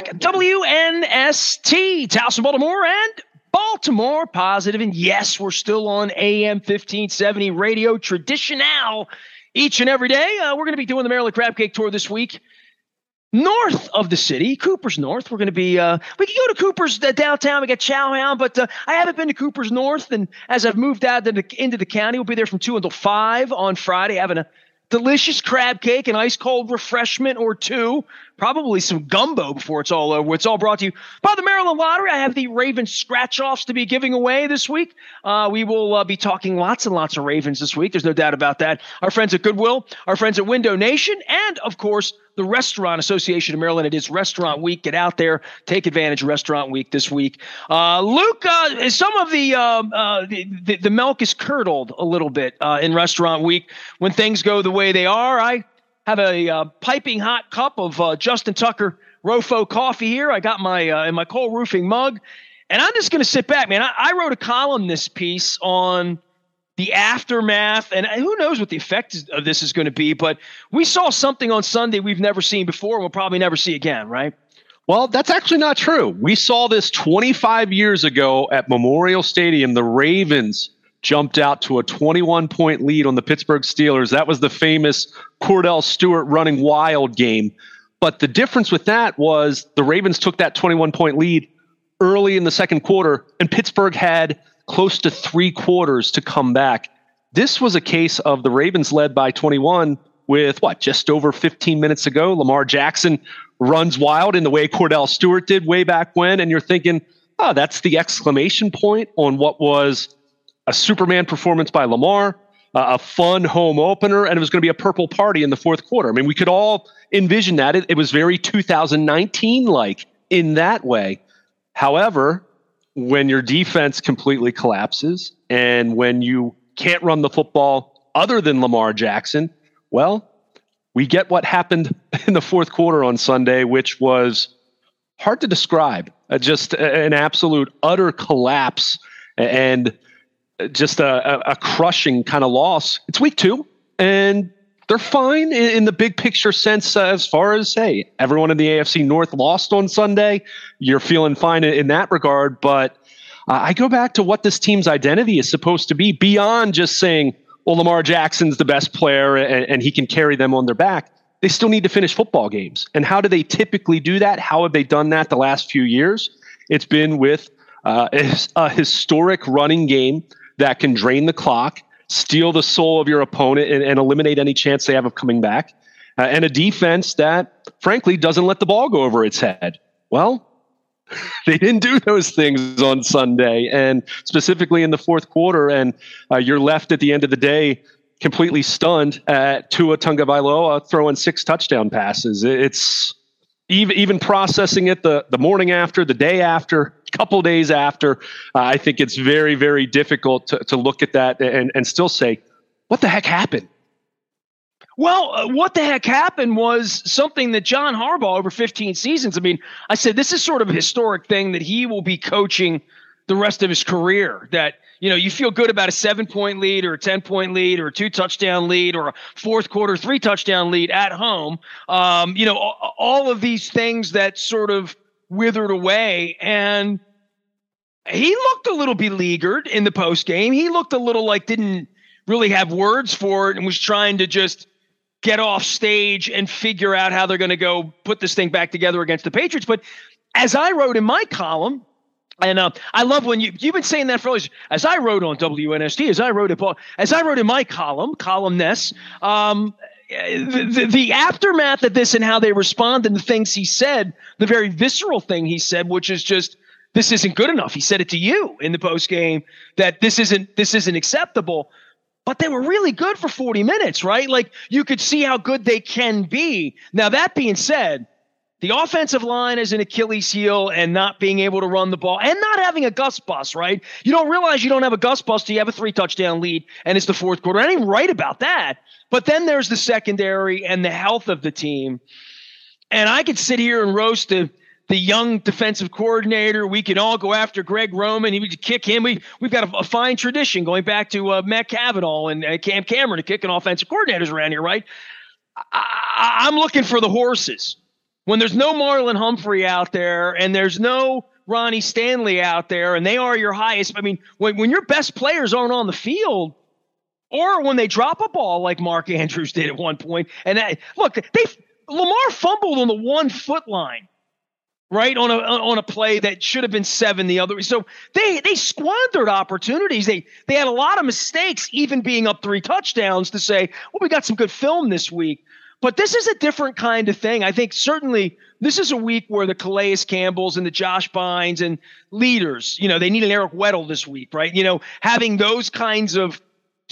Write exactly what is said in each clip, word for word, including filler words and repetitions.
back. W N S T, Towson, Baltimore, and Baltimore Positive. And yes, we're still on A M fifteen seventy Radio Traditional each and every day. Uh, we're going to be doing the Maryland Crab Cake Tour this week. North of the city, Cooper's North. We're going to be, uh, we can go to Cooper's uh, downtown. We got Chowhound, but uh, I haven't been to Cooper's North. And as I've moved out into, into the county, we'll be there from two until five on Friday, having a delicious crab cake, an ice cold refreshment or two, probably some gumbo before it's all over. It's all brought to you by the Maryland Lottery. I have the Ravens scratch-offs to be giving away this week. Uh, we will uh, be talking lots and lots of Ravens this week. There's no doubt about that. Our friends at Goodwill, our friends at Window Nation, and, of course, the Restaurant Association of Maryland. It is Restaurant Week. Get out there. Take advantage of Restaurant Week this week. Uh, Luke, uh, some of the, uh, uh, the, the the milk is curdled a little bit uh, in Restaurant Week when things go the way they are. I have a uh, piping hot cup of uh, Justin Tucker Rofo coffee here. I got my uh, in my Cole Roofing mug, and I'm just going to sit back, man. I, I wrote a column this piece on the aftermath, and who knows what the effect of this is going to be, but we saw something on Sunday we've never seen before and we'll probably never see again, right? Well, that's actually not true. We saw this twenty-five years ago at Memorial Stadium. The Ravens jumped out to a twenty-one point lead on the Pittsburgh Steelers. That was the famous Cordell Stewart running wild game. But the difference with that was the Ravens took that twenty-one point lead early in the second quarter, and Pittsburgh had close to three quarters to come back. This was a case of the Ravens led by twenty-one with, what, just over fifteen minutes ago. Lamar Jackson runs wild in the way Cordell Stewart did way back when, and you're thinking, oh, that's the exclamation point on what was a Superman performance by Lamar, uh, a fun home opener, and it was going to be a purple party in the fourth quarter. I mean, we could all envision that. It, it was very two thousand nineteen-like in that way. However, when your defense completely collapses and when you can't run the football other than Lamar Jackson, well, we get what happened in the fourth quarter on Sunday, which was hard to describe. Uh, just an absolute utter collapse and just a, a, a crushing kind of loss. It's week two, and they're fine in, in the big picture sense uh, as far as, hey, everyone in the A F C North lost on Sunday. You're feeling fine in, in that regard. But uh, I go back to what this team's identity is supposed to be beyond just saying, well, Lamar Jackson's the best player and, and he can carry them on their back. They still need to finish football games. And how do they typically do that? How have they done that the last few years? It's been with uh, a historic running game that can drain the clock, steal the soul of your opponent, and, and eliminate any chance they have of coming back, uh, and a defense that, frankly, doesn't let the ball go over its head. Well, they didn't do those things on Sunday, and specifically in the fourth quarter, and uh, you're left at the end of the day completely stunned at Tua Tagovailoa throwing six touchdown passes. It's even even processing it the, the morning after, the day after, a couple days after. Uh, I think it's very, very difficult to, to look at that and, and still say, what the heck happened? Well, uh, what the heck happened was something that John Harbaugh over fifteen seasons. I mean, I said this is sort of a historic thing that he will be coaching the rest of his career. That, you know, you feel good about a seven point lead or a ten point lead or a two touchdown lead or a fourth quarter, three touchdown lead at home. Um, you know, all, all of these things that sort of withered away. And he looked a little beleaguered in the post game. He looked a little like didn't really have words for it and was trying to just get off stage and figure out how they're going to go put this thing back together against the Patriots. But as I wrote in my column, and uh, I love when you, you've been saying that for always, as I wrote on W N S T, as I wrote it, as I wrote in my column, columnist, um, the, the, the aftermath of this and how they respond and the things he said, the very visceral thing he said, which is just, this isn't good enough. He said it to you in the post game that this isn't, this isn't acceptable. But they were really good for forty minutes, right? Like you could see how good they can be. Now, that being said, the offensive line is an Achilles heel and not being able to run the ball and not having a Gus bus, right? You don't realize you don't have a Gus bus till you have a three touchdown lead and it's the fourth quarter. I ain't right about that. But then there's the secondary and the health of the team. And I could sit here and roast the the young defensive coordinator. We can all go after Greg Roman. He would kick him. We, we've got a, a fine tradition going back to uh, Matt Cavanaugh and uh, Cam Cameron to kicking offensive coordinators around here, right? I, I, I'm looking for the horses. when there's no Marlon Humphrey out there and there's no Ronnie Stanley out there and they are your highest. I mean, when, when your best players aren't on the field, or when they drop a ball like Mark Andrews did at one point, and that, look, they Lamar fumbled on the one foot line, right, on a on a play that should have been seven the other way. So they they squandered opportunities. They they had a lot of mistakes, even being up three touchdowns, to say, well, we got some good film this week. But this is a different kind of thing. I think certainly this is a week where the Calais Campbells and the Josh Bynes and leaders, you know, they need an Eric Weddle this week, right? You know, having those kinds of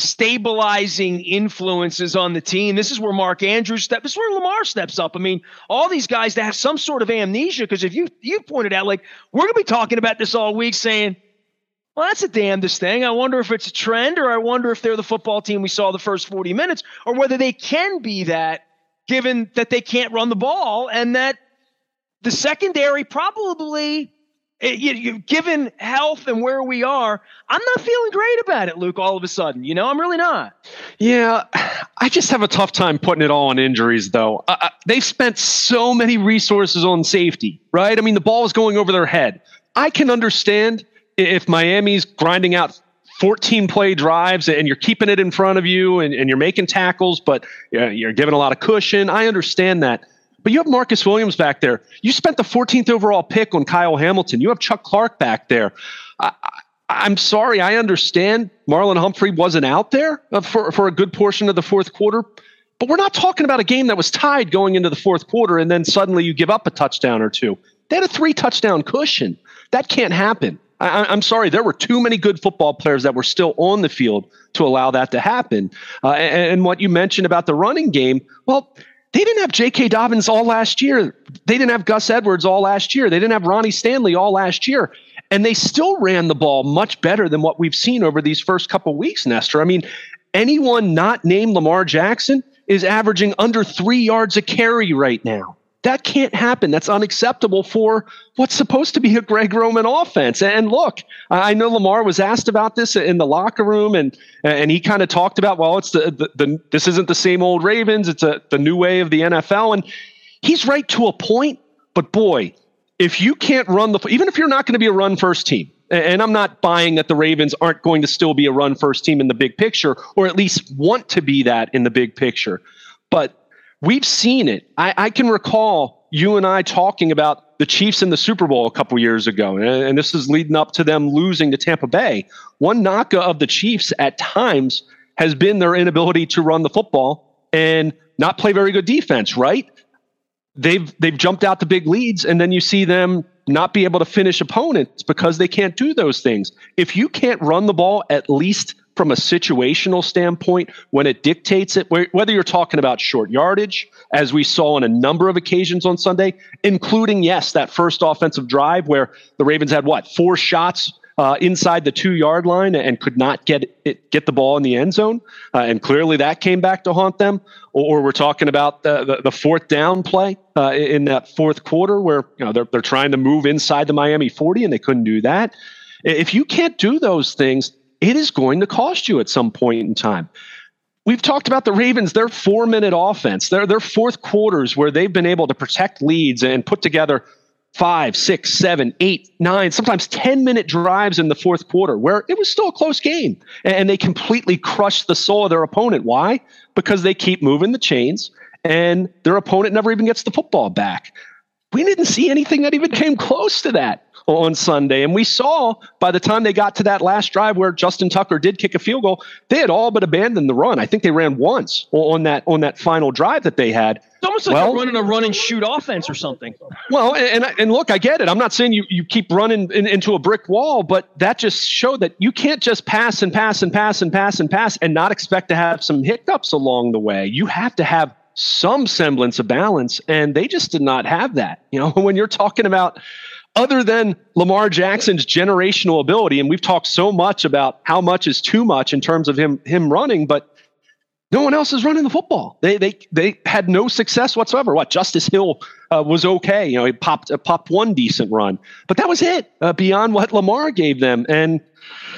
stabilizing influences on the team. This is where Mark Andrews steps. This is where Lamar steps up. I mean, all these guys that have some sort of amnesia, because if you you pointed out, like, we're going to be talking about this all week saying, well, that's a damnedest thing. I wonder if it's a trend, or I wonder if they're the football team we saw the first forty minutes, or whether they can be that, given that they can't run the ball and that the secondary probably – You, you, given health and where we are, I'm not feeling great about it, Luke, all of a sudden. You know, I'm really not. Yeah, I just have a tough time putting it all on injuries, though. Uh, they've spent so many resources on safety, right? I mean, the ball is going over their head. I can understand if Miami's grinding out fourteen-play drives and you're keeping it in front of you and, and you're making tackles, but you know, you're giving a lot of cushion. I understand that. But you have Marcus Williams back there. You spent the fourteenth overall pick on Kyle Hamilton. You have Chuck Clark back there. I, I, I'm sorry. I understand Marlon Humphrey wasn't out there for, for a good portion of the fourth quarter. But we're not talking about a game that was tied going into the fourth quarter and then suddenly you give up a touchdown or two. They had a three-touchdown cushion. That can't happen. I, I'm sorry. There were too many good football players that were still on the field to allow that to happen. Uh, and, and what you mentioned about the running game, well, they didn't have J K. Dobbins all last year. They didn't have Gus Edwards all last year. They didn't have Ronnie Stanley all last year. And they still ran the ball much better than what we've seen over these first couple weeks, Nestor. I mean, anyone not named Lamar Jackson is averaging under three yards a carry right now. That can't happen. That's unacceptable for what's supposed to be a Greg Roman offense. And look, I know Lamar was asked about this in the locker room, and and he kind of talked about, well, it's the, the the this isn't the same old Ravens. It's a the new way of the N F L, and he's right to a point. But boy, if you can't run the, even if you're not going to be a run first team, and I'm not buying that the Ravens aren't going to still be a run first team in the big picture, or at least want to be that in the big picture, but we've seen it. I, I can recall you and I talking about the Chiefs in the Super Bowl a couple years ago, and, and this is leading up to them losing to Tampa Bay. One knock of the Chiefs at times has been their inability to run the football and not play very good defense, right? They've they've jumped out to big leads, and then you see them not be able to finish opponents because they can't do those things. If you can't run the ball, at least from a situational standpoint, when it dictates it, whether you're talking about short yardage, as we saw on a number of occasions on Sunday, including, yes, that first offensive drive where the Ravens had, what, four shots uh, inside the two-yard line and could not get it, get the ball in the end zone, uh, and clearly that came back to haunt them. Or we're talking about the, the, the fourth down play uh, in that fourth quarter where you know they're they're trying to move inside the Miami forty and they couldn't do that. If you can't do those things, it is going to cost you at some point in time. We've talked about the Ravens, their four-minute offense, their their fourth quarters where they've been able to protect leads and put together five, six, seven, eight, nine, sometimes ten-minute drives in the fourth quarter where it was still a close game. And they completely crushed the soul of their opponent. Why? Because they keep moving the chains and their opponent never even gets the football back. We didn't see anything that even came close to that on Sunday. And we saw by the time they got to that last drive where Justin Tucker did kick a field goal, they had all but abandoned the run. I think they ran once on that on that final drive that they had. It's almost like well, they're running a run and shoot offense or something. Well, and and look, I get it. I'm not saying you, you keep running in, into a brick wall, but that just showed that you can't just pass and pass and pass and pass and pass and not expect to have some hiccups along the way. You have to have some semblance of balance, and they just did not have that. You know, when you're talking about other than Lamar Jackson's generational ability, and we've talked so much about how much is too much in terms of him him running, but no one else is running the football. They they they had no success whatsoever. What Justice Hill uh, was okay, you know, he popped uh, popped one decent run, but that was it uh, beyond what Lamar gave them. And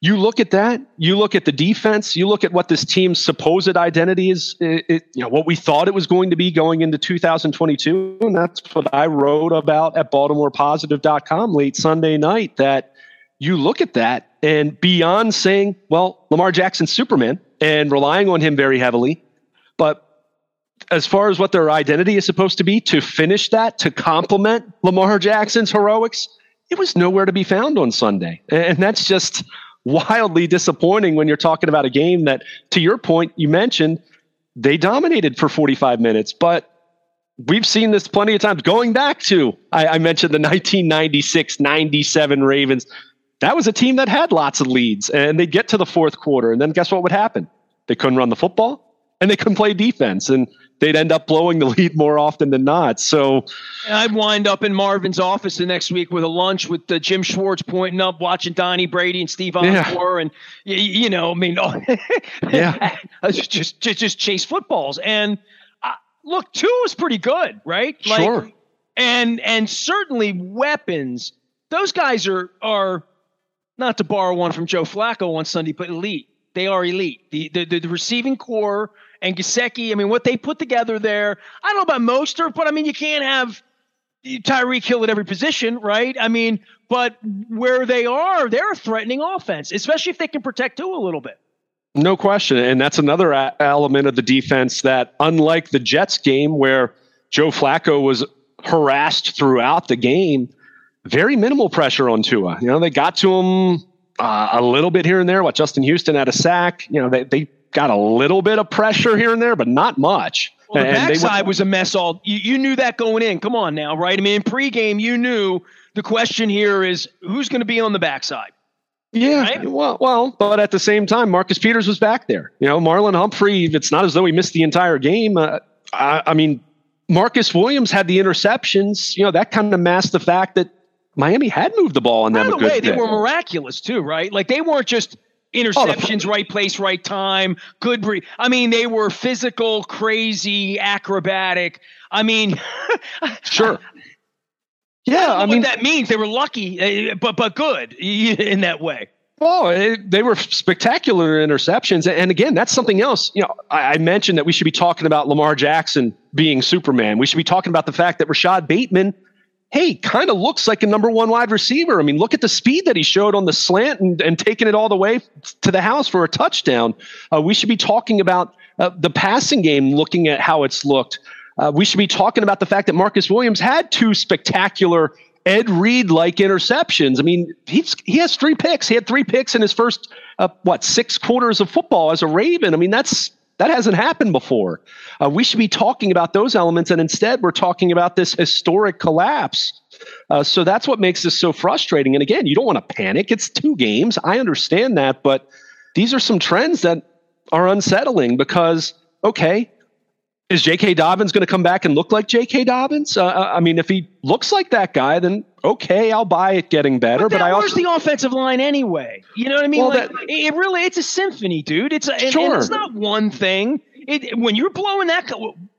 you look at that, you look at the defense, you look at what this team's supposed identity is, it, it, you know, what we thought it was going to be going into two thousand twenty-two. And that's what I wrote about at Baltimore Positive dot com late Sunday night, that you look at that and beyond saying, well, Lamar Jackson's Superman and relying on him very heavily, but as far as what their identity is supposed to be, to finish that, to complement Lamar Jackson's heroics, it was nowhere to be found on Sunday. And that's just wildly disappointing when you're talking about a game that, to your point, you mentioned, they dominated for forty-five minutes. But we've seen this plenty of times. Going back to, I, I mentioned the nineteen ninety-six ninety-seven Ravens. That was a team that had lots of leads, and they'd get to the fourth quarter, and then guess what would happen? They couldn't run the football, and they couldn't play defense, and they'd end up blowing the lead more often than not. So I'd wind up in Marvin's office the next week with a lunch with uh, Jim Schwartz pointing up, watching Donnie Brady and Steve Osborne, yeah. and you, you know, I mean, yeah, just, just just chase footballs. And uh, look, Tua was pretty good, right? Like, sure. And and certainly weapons. Those guys are are not to borrow one from Joe Flacco on Sunday, but elite. They are elite. The the, the, the receiving core. And Gesicki, I mean, what they put together there, I don't know about Mostert, but I mean, you can't have Tyreek Hill at every position, right? I mean, but where they are, they're a threatening offense, especially if they can protect Tua a little bit. No question. And that's another a- element of the defense that, unlike the Jets game where Joe Flacco was harassed throughout the game, very minimal pressure on Tua. You know, they got to him uh, a little bit here and there. What, Justin Houston had a sack. You know, they they got a little bit of pressure here and there, but not much. Well, the and backside were, was a mess. All you, you knew that going in. Come on now, right? I mean, in pregame, you knew the question here is who's going to be on the backside. Yeah, right? well, well, but at the same time, Marcus Peters was back there. You know, Marlon Humphrey. It's not as though he missed the entire game. Uh, I, I mean, Marcus Williams had the interceptions. You know, that kind of masked the fact that Miami had moved the ball on them. By the a good way, bit. they were miraculous too, right? Like they weren't just interceptions, right place, right time. Good breed. I mean, they were physical, crazy, acrobatic. I mean, sure. Yeah, I, I mean what that means they were lucky, but but good in that way. Oh, it, they were spectacular interceptions, and again, that's something else. You know, I, I mentioned that we should be talking about Lamar Jackson being Superman. We should be talking about the fact that Rashad Bateman, hey, kind of looks like a number one wide receiver. I mean, look at the speed that he showed on the slant and, and taking it all the way to the house for a touchdown. Uh, we should be talking about uh, the passing game, looking at how it's looked. Uh, we should be talking about the fact that Marcus Williams had two spectacular Ed Reed-like interceptions. I mean, he's, he has three picks. He had three picks in his first, uh, what, six quarters of football as a Raven. I mean, that's That hasn't happened before. Uh, we should be talking about those elements, and instead we're talking about this historic collapse. Uh, so that's what makes this so frustrating. And again, you don't want to panic. It's two games. I understand that, but these are some trends that are unsettling because, okay, is J K. Dobbins going to come back and look like J K. Dobbins? Uh, I mean, if he looks like that guy, then okay, I'll buy it getting better. But, but I where's also the offensive line anyway? You know what I mean? Well, like, that, it really, it's a symphony, dude. It's a, and, sure. and it's not one thing. It, when you're blowing that,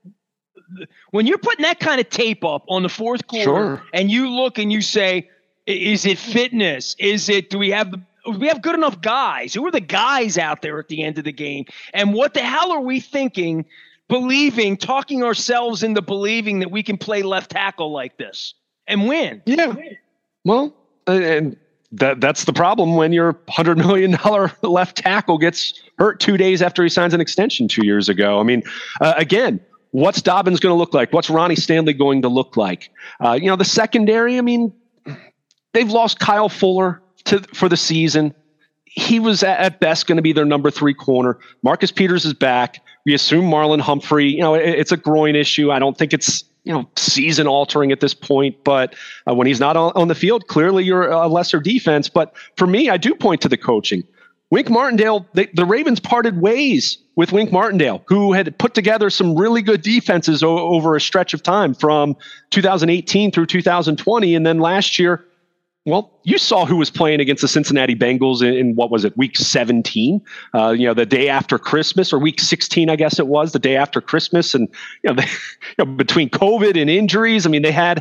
when you're putting that kind of tape up on the fourth quarter, sure. and you look and you say, is it fitness? Is it? Do we have the? Do we have good enough guys? Who are the guys out there at the end of the game? And what the hell are we thinking? Believing, talking ourselves into believing that we can play left tackle like this and win. Yeah. Well, and that that's the problem when your one hundred million dollars left tackle gets hurt two days after he signs an extension two years ago. I mean, uh, again, what's Dobbins going to look like? What's Ronnie Stanley going to look like? Uh, you know, the secondary, I mean, they've lost Kyle Fuller to for the season. He was at, at best going to be their number three corner. Marcus Peters is back. We assume Marlon Humphrey, you know, it, it's a groin issue. I don't think it's, you know, season altering at this point, but uh, when he's not on, on the field, clearly you're a lesser defense. But for me, I do point to the coaching. Wink Martindale, they, the Ravens parted ways with Wink Martindale, who had put together some really good defenses o- over a stretch of time from two thousand eighteen through two thousand twenty. And then last year, well, you saw who was playing against the Cincinnati Bengals in, in what was it, week seventeen, uh, you know, the day after Christmas, or week sixteen, I guess it was, the day after Christmas. And, you know, they, you know, between COVID and injuries, I mean, they had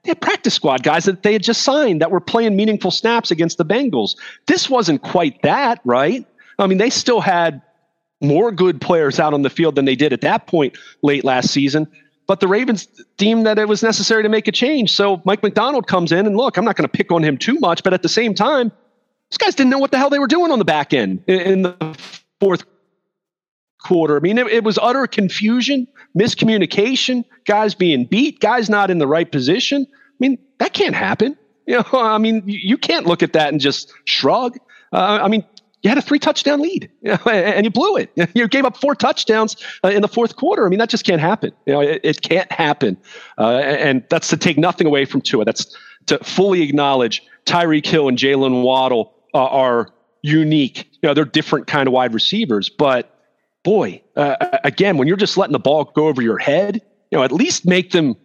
they had practice squad guys that they had just signed that were playing meaningful snaps against the Bengals. This wasn't quite that, right? I mean, they still had more good players out on the field than they did at that point late last season. But the Ravens deemed that it was necessary to make a change. So Mike Macdonald comes in, and look, I'm not going to pick on him too much, but at the same time, these guys didn't know what the hell they were doing on the back end in, in the fourth quarter. I mean, it, it was utter confusion, miscommunication, guys being beat, guys not in the right position. I mean, that can't happen. You know, I mean, you, you can't look at that and just shrug. Uh, I mean, you had a three touchdown lead, you know, and you blew it. You gave up four touchdowns uh, in the fourth quarter. I mean, that just can't happen. You know, it, it can't happen. Uh, and that's to take nothing away from Tua. That's to fully acknowledge Tyreek Hill and Jalen Waddle uh, are unique. You know, they're different kind of wide receivers. But boy, uh, again, when you're just letting the ball go over your head, you know, at least make them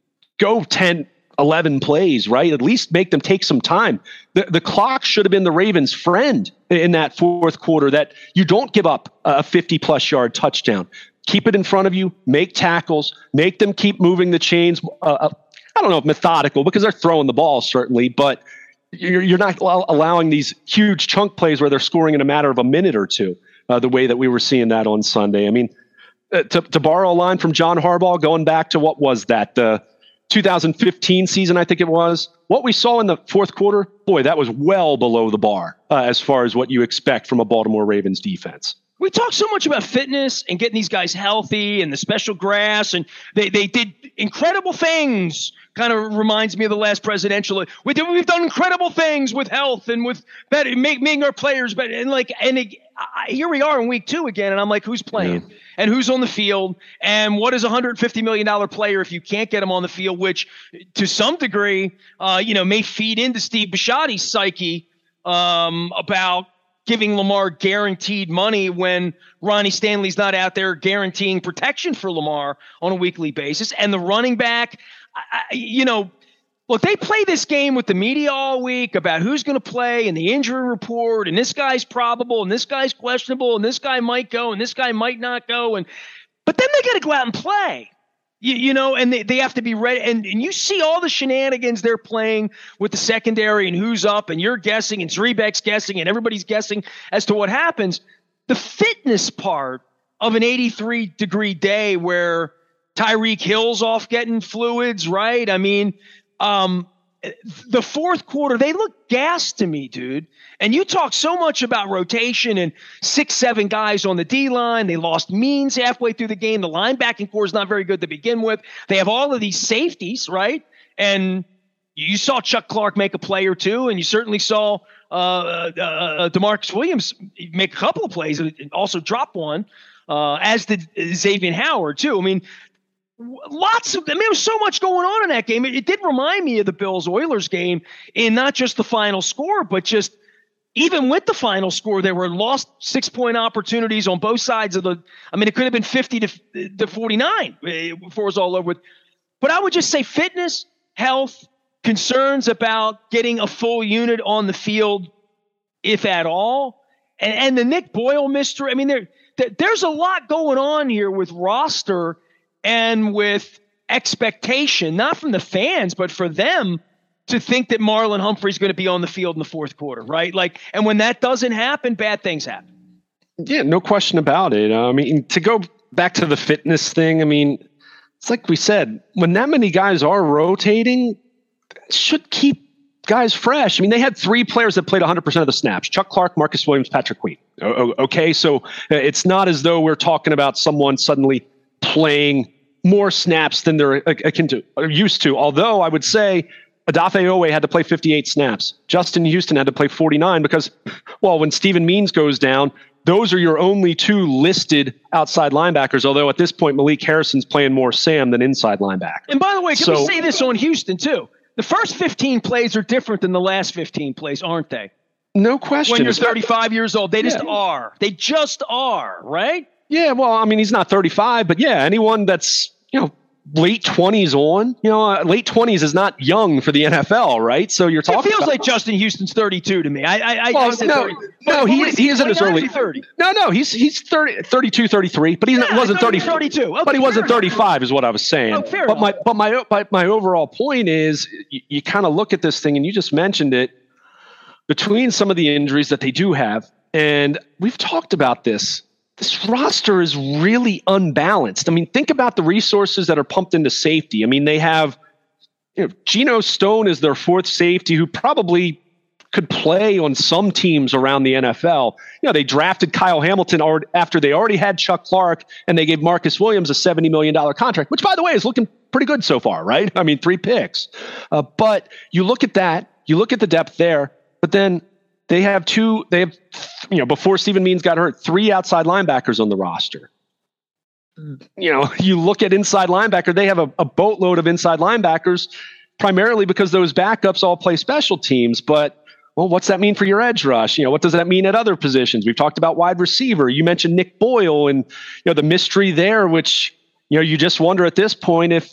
go ten, eleven plays, right? At least make them take some time. The, the clock should have been the Ravens' friend in that fourth quarter, that you don't give up a fifty-plus yard touchdown. Keep it in front of you, make tackles, make them keep moving the chains. Uh, I don't know if methodical, because they're throwing the ball, certainly, but you're, you're not allowing these huge chunk plays where they're scoring in a matter of a minute or two, uh, the way that we were seeing that on Sunday. I mean, uh, to, to borrow a line from John Harbaugh, going back to what was that, the uh, two thousand fifteen season, I think it was, what we saw in the fourth quarter, boy, that was well below the bar uh, as far as what you expect from a Baltimore Ravens defense. We talk so much about fitness and getting these guys healthy and the special grass, and they, they did incredible things. Kind of reminds me of the last presidential. We did, we've done incredible things with health and with better, make, making our players better. And like, and it, I, here we are in week two again, and I'm like, who's playing yeah. and who's on the field, and what is a one hundred fifty million dollars player if you can't get him on the field, which to some degree, uh, you know, may feed into Steve Bisciotti's psyche um, about giving Lamar guaranteed money when Ronnie Stanley's not out there guaranteeing protection for Lamar on a weekly basis. And the running back, I, you know, look, they play this game with the media all week about who's going to play and the injury report, and this guy's probable and this guy's questionable and this guy might go and this guy might not go. And but then they got to go out and play. You, you know, and they, they have to be ready. And, and you see all the shenanigans they're playing with the secondary and who's up, and you're guessing, and Zrebek's guessing, and everybody's guessing as to what happens. The fitness part of an eighty-three degree day where Tyreek Hill's off getting fluids, right? I mean, um, the fourth quarter, they look gassed to me, dude. And you talk so much about rotation and six, seven guys on the D-line. They lost Means halfway through the game. The linebacking core is not very good to begin with. They have all of these safeties, right? And you saw Chuck Clark make a play or two, and you certainly saw uh, uh, uh, DeMarcus Williams make a couple of plays and also drop one, uh, as did Xavier Howard, too. I mean, Lots of, I mean, there was so much going on in that game. It, it did remind me of the Bills-Oilers game in not just the final score, but just even with the final score, there were lost six-point opportunities on both sides of the, I mean, it could have been fifty to forty-nine before it was all over with. But I would just say fitness, health, concerns about getting a full unit on the field, if at all, and, and the Nick Boyle mystery. I mean, there, there there's a lot going on here with roster and with expectation, not from the fans, but for them to think that Marlon Humphrey's going to be on the field in the fourth quarter, right? Like, and when that doesn't happen, bad things happen. Yeah, no question about it. I mean, to go back to the fitness thing, I mean, it's like we said, when that many guys are rotating, it should keep guys fresh. I mean, they had three players that played one hundred percent of the snaps: Chuck Clark, Marcus Williams, Patrick Queen. Okay, so it's not as though we're talking about someone suddenly playing more snaps than they're akin to, or used to. Although I would say Odafe Oweh had to play fifty-eight snaps. Justin Houston had to play forty-nine because, well, when Steven Means goes down, those are your only two listed outside linebackers. Although at this point, Malik Harrison's playing more Sam than inside linebacker. And by the way, can so, we say this on Houston too? The first fifteen plays are different than the last fifteen plays, aren't they? No question. When you're thirty-five years old, they just yeah. are. They just are, right? Yeah, well, I mean, he's not thirty-five, but yeah, anyone that's, you know, late twenties on. You know, uh, late twenties is not young for the N F L, right? So you're talking. It feels about, like Justin Houston's thirty-two to me. I, I, well, I said no, thirty. no, but, he, but is, he isn't as early. thirty. No, no, he's he's thirty, thirty-two, thirty-three, but he Yeah, wasn't thirty, thirty-two. Okay, but he wasn't enough. thirty-five, is what I was saying. Oh, fair but enough. my but my my my overall point is, you, you kind of look at this thing, and you just mentioned it. Between some of the injuries that they do have, and we've talked about this. This roster is really unbalanced. I mean, think about the resources that are pumped into safety. I mean, they have, you know, Geno Stone is their fourth safety who probably could play on some teams around the N F L. You know, they drafted Kyle Hamilton after they already had Chuck Clark, and they gave Marcus Williams a seventy million dollars contract, which, by the way, is looking pretty good so far, right? I mean, three picks. Uh, but you look at that, you look at the depth there, but then they have two, they have, you know, before Stephen Means got hurt, three outside linebackers on the roster. You know, you look at inside linebacker, they have a, a boatload of inside linebackers, primarily because those backups all play special teams. But, well, what's that mean for your edge rush? You know, what does that mean at other positions? We've talked about wide receiver. You mentioned Nick Boyle and, you know, the mystery there, which, you know, you just wonder at this point if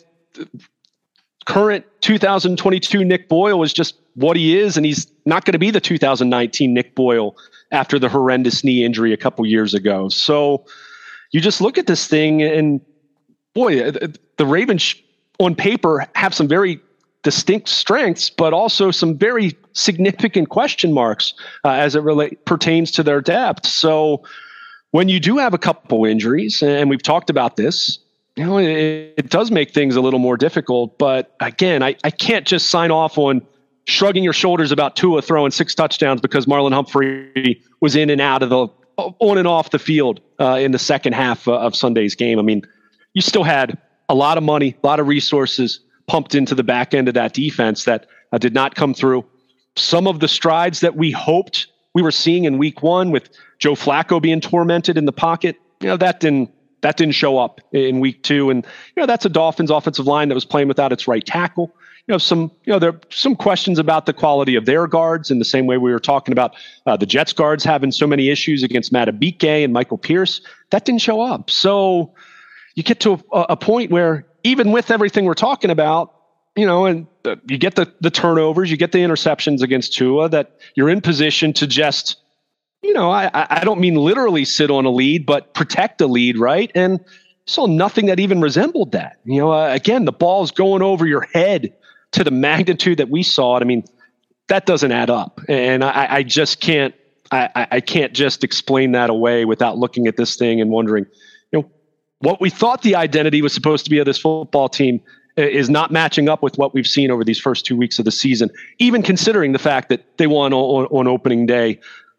current two thousand twenty-two Nick Boyle is just what he is, and he's not going to be the two thousand nineteen Nick Boyle after the horrendous knee injury a couple years ago. So you just look at this thing, and boy, the Ravens on paper have some very distinct strengths, but also some very significant question marks uh, as it relate pertains to their depth. So when you do have a couple injuries, and we've talked about this, you know, it, it does make things a little more difficult. But again, I, I can't just sign off on shrugging your shoulders about Tua throwing six touchdowns because Marlon Humphrey was in and out of the on and off the field uh, in the second half uh, of Sunday's game. I mean, you still had a lot of money, a lot of resources pumped into the back end of that defense that uh, did not come through. Some of the strides that we hoped we were seeing in week one with Joe Flacco being tormented in the pocket, you know, that didn't That didn't show up in week two. And, you know, that's a Dolphins offensive line that was playing without its right tackle. You know, some, you know, there are some questions about the quality of their guards in the same way we were talking about uh, the Jets guards having so many issues against Matt Abike and Michael Pierce. That didn't show up. So you get to a, a point where even with everything we're talking about, you know, and the, you get the, the turnovers, you get the interceptions against Tua, that you're in position to just, you know, I, I don't mean literally sit on a lead, but protect a lead, right? And saw nothing that even resembled that. You know, uh, again, the ball's going over your head to the magnitude that we saw it. I mean, that doesn't add up, and I, I just can't. I, I can't just explain that away without looking at this thing and wondering, you know, what we thought the identity was supposed to be of this football team is not matching up with what we've seen over these first two weeks of the season. Even considering the fact that they won on, on opening day.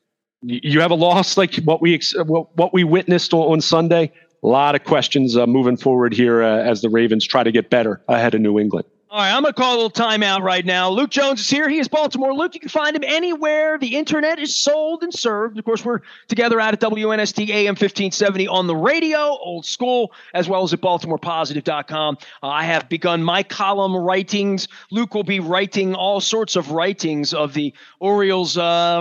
You have a loss like what we what we witnessed on Sunday. A lot of questions uh, moving forward here uh, as the Ravens try to get better ahead of New England. All right, I'm going to call a little timeout right now. Luke Jones is here. He is Baltimore Luke. You can find him anywhere the internet is sold and served. Of course, we're together out at W N S T A M fifteen seventy on the radio, old school, as well as at baltimore positive dot com. Uh, I have begun my column writings. Luke will be writing all sorts of writings of the Orioles' uh,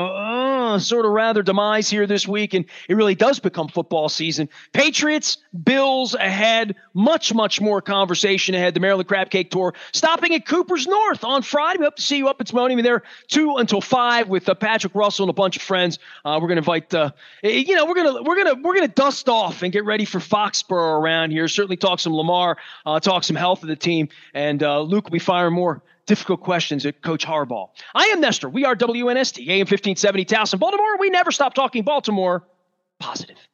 uh, sort of rather demise here this week, and it really does become football season. Patriots, Bills ahead, much, much more conversation ahead. The Maryland Crab Cake Tour stopping at Cooper's North on Friday. We hope to see you up at Simone. We're there two until five with uh, Patrick Russell and a bunch of friends. Uh, we're going to invite, uh, you know, we're going to we're going to we're going to dust off and get ready for Foxborough around here. Certainly talk some Lamar, uh, talk some health of the team, and uh, Luke will be firing more difficult questions at Coach Harbaugh. I am Nestor. We are W N S T A M fifteen seventy Towson, Baltimore. We never stop talking Baltimore positive.